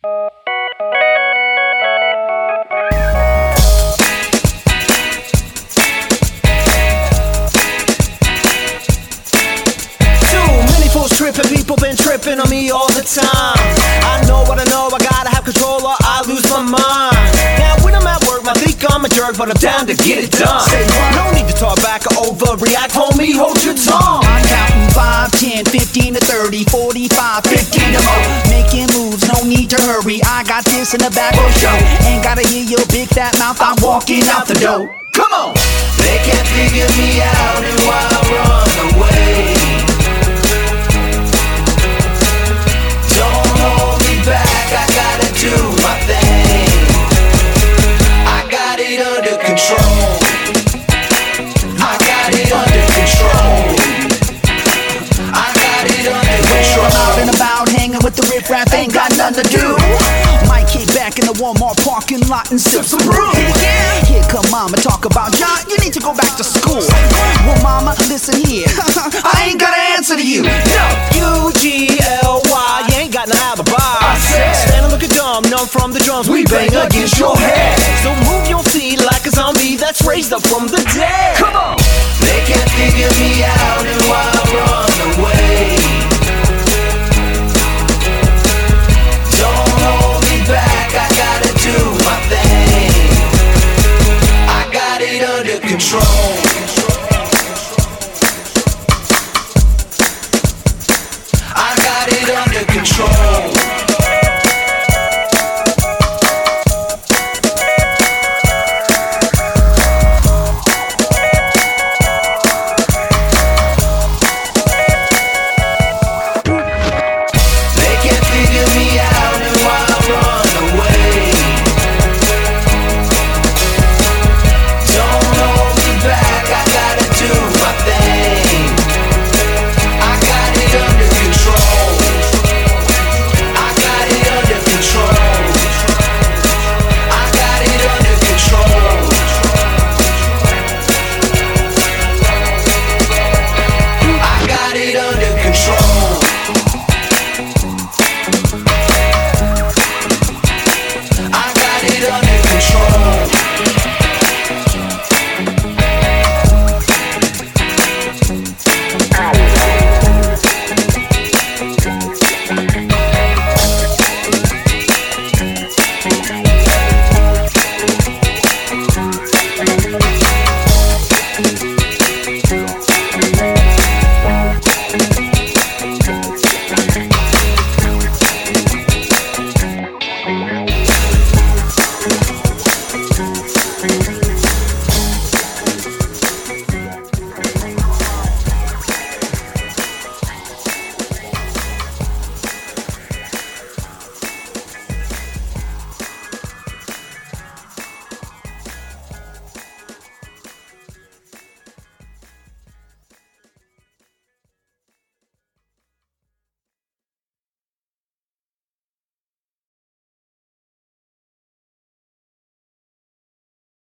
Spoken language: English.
Tripping, people been tripping on me all the time. I know what I know, I gotta have control or I lose my mind. Now when I'm at work, I think I'm a jerk, but I'm down to get it done. No need to talk back or overreact, homie, hold your tongue. I'm counting 5, 10, 15 to 30, 45, 50 to more. Making moves, no need to hurry, I got this in the back for show. Ain't gotta hear your big fat mouth, I'm walking out the door. Come on! They can't figure me out and why I run away. I gotta do my thing. I got it under control. I got it under control. I got it under control. I'm out and about hanging with the riff-raff, ain't got nothing to do. Might kick back in the Walmart parking lot and sip some brew. Here come mama, talk about John, you need to go back to school. Well mama, listen here, I ain't got an answer to you. No, U-G-L-Y, you ain't got no alibi. Stand and look at dumb, numb from the drums we bang against your head. So move your feet like a zombie that's raised up from the dead. Come on! They can't figure me out and why I run away.